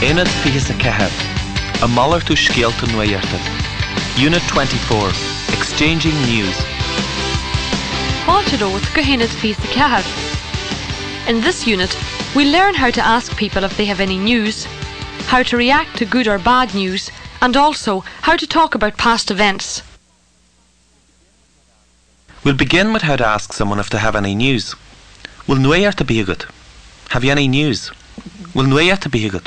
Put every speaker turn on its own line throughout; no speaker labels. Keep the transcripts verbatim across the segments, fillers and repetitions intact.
Éad fios a cehab, a malar tú scialta nuairta. Unit twenty-four, Exchanging News.
In this unit, we learn how to ask people if they have any news, how to react to good or bad news, and also how to talk about past events.
We'll begin with how to ask someone if they have any news. Will nuairta be good? Have you any news? Will nuairta be good?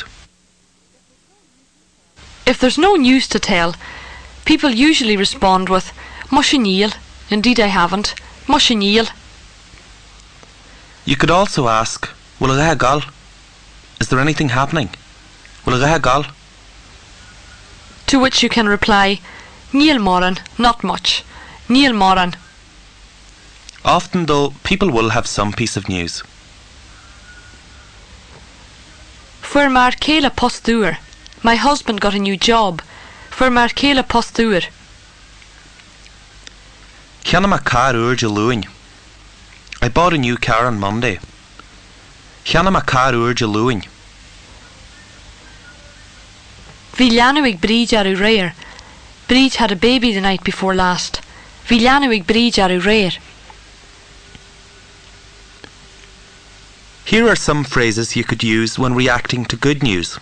If there's no news to tell, people usually respond with Mushinil, indeed I haven't, Mushinil.
You could also ask, Will I gal? Is there anything happening? Will I gal?
To which you can reply, Níl moran, not much, Níl moran.
Often though, people will have some piece of news.
Fuair mar céile postúr. My husband got a new job. Fuair mar céile postúr.
Cheanna ma car urge luin. I bought a new car on Monday. Cheanna ma car urge luin.
Bhí leanúig bríd arú réir. Bríd had a baby the night before last. Bhí leanúig bríd arú réir.
Here are some phrases you could use when reacting to good news.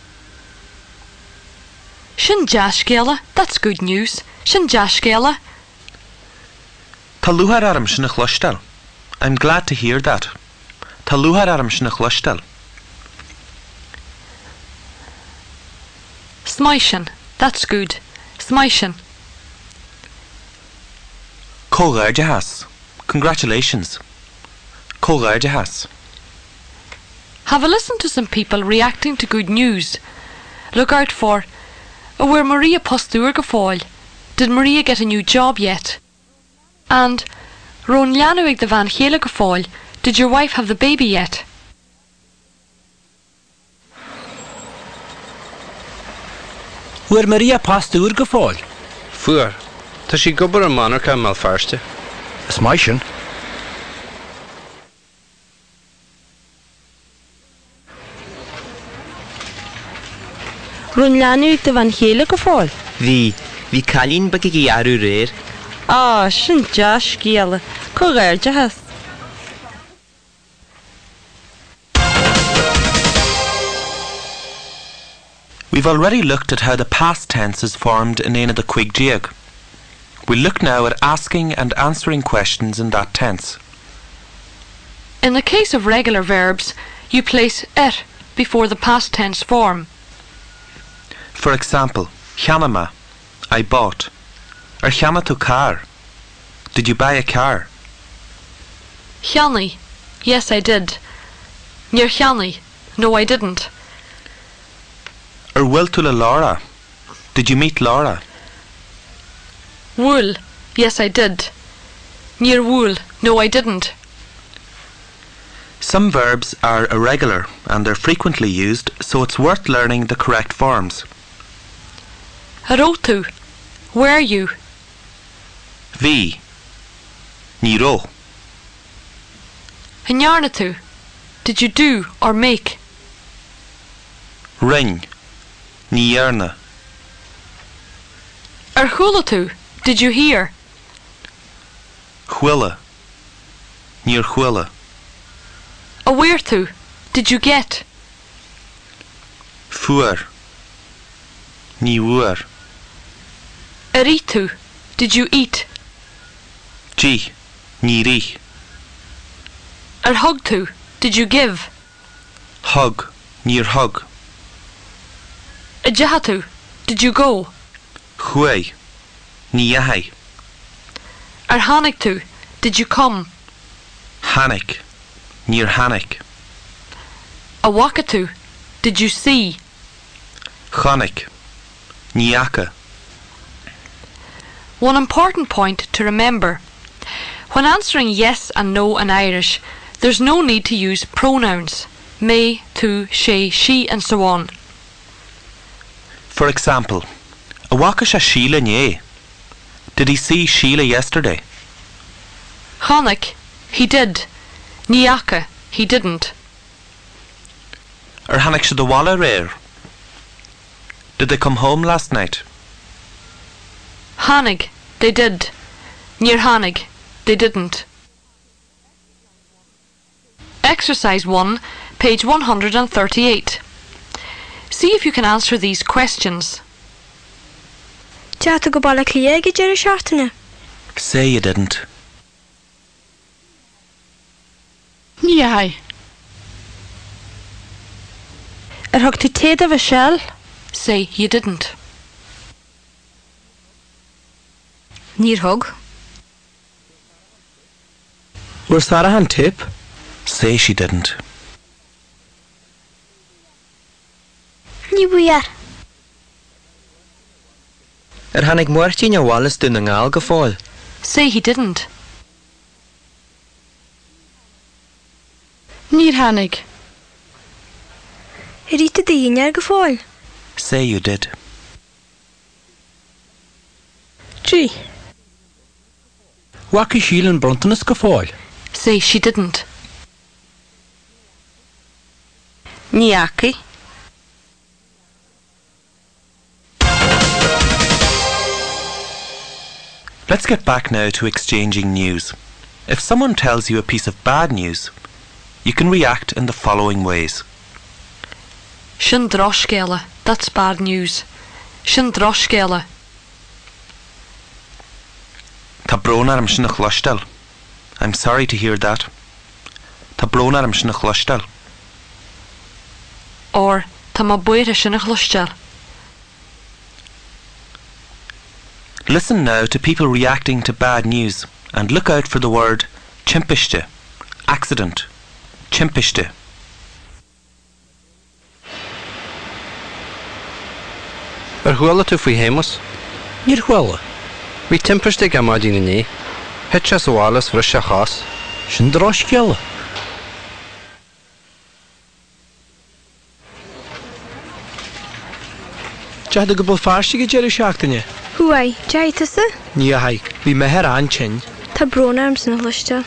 Sin deas céile, that's good news. Sin deas céile.
Tá luathar aram sin a chluisteáil. I'm glad to hear that. Tá luathar aram sin a chluisteáil.
Smaishin, that's good. Smaishin.
Cógáirde has. Congratulations. Cógáirde has.
Have a listen to some people reacting to good news. Look out for, oh, where Maria postúr go fáil. Did Maria get a new job yet? And, Ron leanúig de van chéile go fáil. Did your wife have the baby yet?
Where Maria postúr go fáil?
Fuair, tá sí gobar an monarcha mal farste.
Smaishin.
Rún leanúig de van chéile go fáil?
Bhí, bhí cailín bagigí arú réir.
Á, sin deas céile, cógáirde has.
We've already looked at how the past tense is formed in Éad the Quig Diag. We'll look now at asking and answering questions in that tense.
In the case of regular verbs, you place it before the past tense form.
For example, cheanna ma, I bought. Ar cheanna tú car. Did you buy a car?
Cheannaí, yes I did. Níor cheannaí, no I didn't.
Ar bhfuil tú le Laura. Did you meet Laura?
Bhfuil, yes I did. Níor bhfuil, no I didn't.
Some verbs are irregular and they're frequently used, so it's worth learning the correct forms.
Aró tú, where you?
Bhí, ní ró.
Hinnearna tú, did you do or make?
Ring, ní dhearna.
Ar chúla tú, did you hear?
Chuile, níor chuile.
A where tú, did you get?
Fuair, ní bhuair.
Ar í tú, did you eat?
Gí, ní rí.
Ar thug tú, did you give?
Hug, níor hug.
A dheatha tú, did you go?
Chuaigh, ní dheathaigh.
Ar tháinig tú, did you come?
Hannig, níor hannig.
A mhaca tú, did you see?
Chonnig, ní aca.
One important point to remember. When answering yes and no in Irish, there's no need to use pronouns. Me, tú, she, she and so on.
For example, a mhaca sé Sheilané. Did he see Sheila yesterday?
Chonnig, he did. Ní aca, he didn't.
Ar hannig sé do bhalla réir. Did they come home last night?
Hannig, they did. Near Hannig, they didn't. Exercise one, page one hundred thirty-eight. See if you can answer these questions.
Deata go balla clia go deireadh seachtaine.
Say you didn't.
Ní hai.
Ar thug tú téad a bheith seall?
Say you didn't.
Níor thug.
Uair Sarah an tip?
Say she didn't.
Ní buíar.
Ar hannig muirtín a Wallace dún an ngáil go fáil.
Say he didn't.
Níor Hannig.
Rita daoine ar go fáil.
Say you did.
Gee.
Waci síl an brontanas go fáil?
Say she didn't.
Ní aci.
Let's get back now to exchanging news. If someone tells you a piece of bad news, you can react in the following ways.
Sin droschgele, that's bad news. Sin droschgele.
Tá brón arm sin a chluisteal. I'm sorry to hear that. Tá brón arm sin a chluisteal.
Or tá má buire sin a chluisteal.
Listen now to people reacting to bad news and look out for the word chimpiste, accident, chimpiste.
Ar thuaile tú faoi hémas?
Níor chuile.
Bhí timpiste go maidína ní. Het se Wallace bhris a chas.
Sin drosceile. Deata go bhfuil fearste go deireadh seachtaine?
Huai, deitasa?
Ní a haig. Bhí methar an tin.
Tá brónarm san chluisteáil.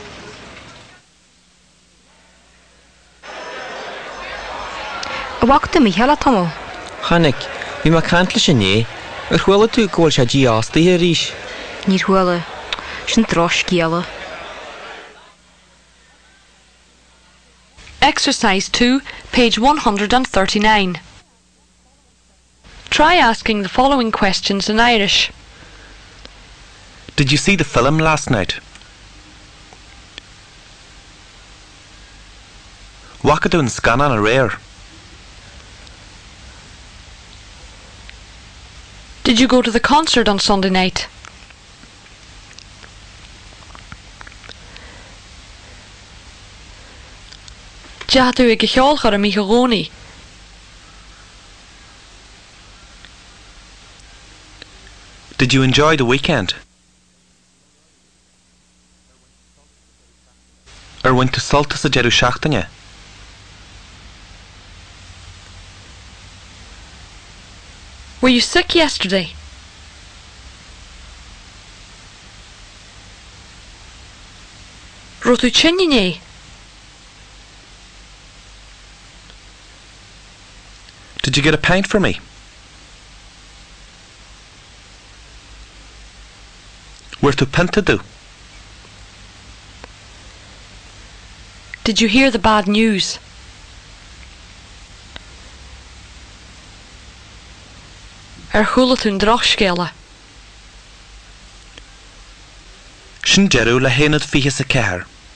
A bhachta mí heala tomó.
Hannig, bhí mar cantla sin é. Ar chuile tú gúil se dí ástaí a rís.
Níor chuile. Sin droschgéala.
Exercise two, page one hundred thirty-nine. Try asking the following questions in Irish.
Did you see the film last night? Wacadún scanan a rare.
Did you go to the concert on Sunday night? Deatú ag cheolchar a mí goróní.
Did you enjoy the weekend? Or went to Saltas a deireadh seachtaine?
Were you sick yesterday? Rotú tinniné?
Did you get a pint for me? Where to Pentadu?
Did you hear the bad news? Ar chualatún droschgéala.
Sin deireadh le héanad fiche sa cethair.